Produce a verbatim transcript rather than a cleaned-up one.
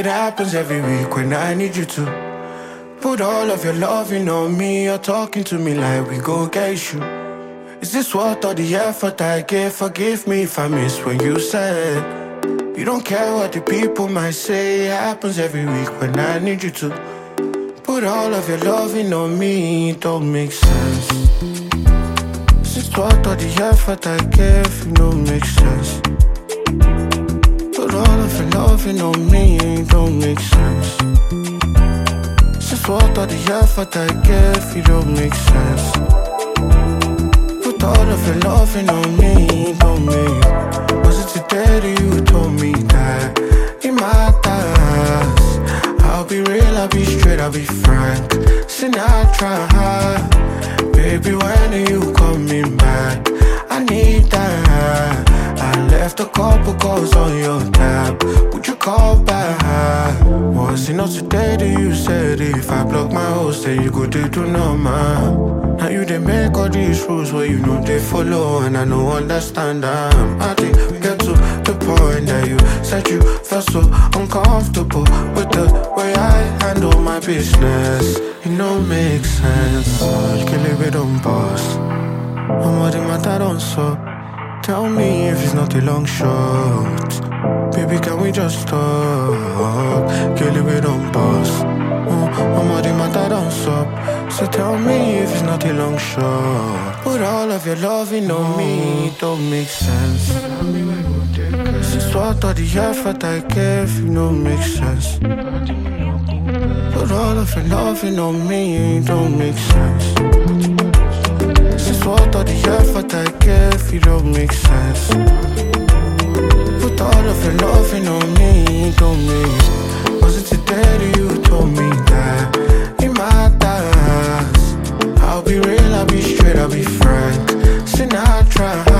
it happens every week when I need you to put all of your loving on me. You're talking to me like we go get issue. Is this worth all the effort I gave? Forgive me if I missed when you said you don't care what the people might say. It happens every week when I need you to put all of your loving on me. It don't make sense. Since worth all the effort I gave, it don't make sense. Put all of your loving on me, it don't make sense. Since worth all the effort I gave, it don't make sense. Put all of your loving on me, it don't make. Was it today that you told me that it matters? I'll be real, I'll be straight, I'll be frank. Sinatra, baby, when are you coming back? I need that. I left a couple calls on your tab. Would you call back? Was it not today that you said if I block my host, then you go to do normal? Now you they make all these rules where you know they follow, and I don't understand them. I think we get to the point that you said you felt so uncomfortable with the way I handle my business. It don't make sense. Oh, you can live it on boss. I'm what the matter don't so. Tell me if it's not a long shot. Baby, can we just talk? Can't live it on boss. Oh, I'm what the matter don't stop. So tell me if it's not a long shot. Put all of your loving on me, it don't make sense. Since what all the effort I gave, it don't make sense. Put all of your loving on me, it don't make sense. Since what all the effort I gave, it don't make sense. Put all of your loving on me, it don't make. Was it today that you told me that it matters? I'll be real, I'll be straight, I'll be frank. Sinatra.